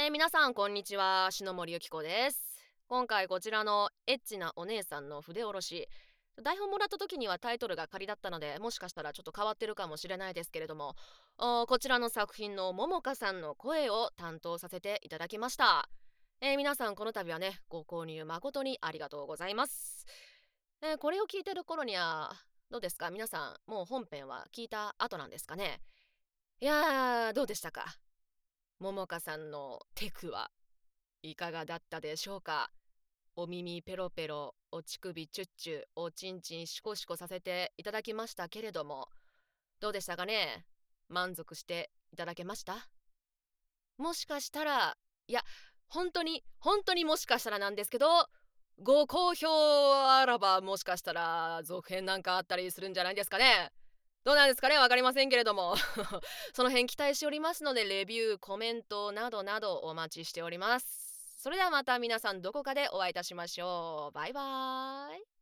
皆さんこんにちは、篠森ゆき子です。今回こちらのエッチなお姉さんの筆下ろし、台本もらった時にはタイトルが仮だったので、もしかしたらちょっと変わってるかもしれないですけれども、こちらの作品のももかさんの声を担当させていただきました。皆さんこの度はね、ご購入誠にありがとうございます。これを聞いてる頃にはどうですか？皆さんもう本編は聞いた後なんですかね？いやー、どうでしたか？ももかさんのテクはいかがだったでしょうか？お耳ペロペロ、お乳首チュッチュ、おちんちんシコシコさせていただきましたけれども、どうでしたかね？満足していただけました？もしかしたら、いや、本当にもしかしたらなんですけど、ご好評あらばもしかしたら続編なんかあったりするんじゃないですかね？どうなんですかね、わかりませんけれどもその辺期待しておりますので、レビュー、コメントなどなどお待ちしております。それではまた皆さんどこかでお会いいたしましょう。バイバーイ。